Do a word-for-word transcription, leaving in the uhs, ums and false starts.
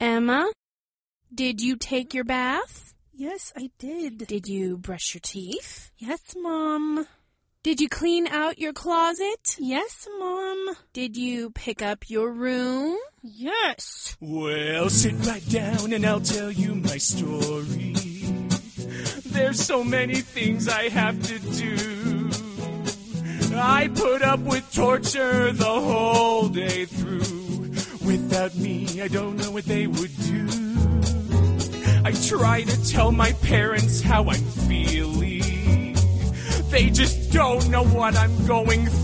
Emma, did you take your bath? Yes, I did. Did you brush your teeth? Yes, Mom. Did you clean out your closet? Yes, Mom. Did you pick up your room? Yes. Well, sit right down and I'll tell you my story. There's so many things I have to do. I put up with torture the whole day through. Without me, I don't know what they would do. I try to tell my parents how I'm feeling. They just don't know what I'm going through.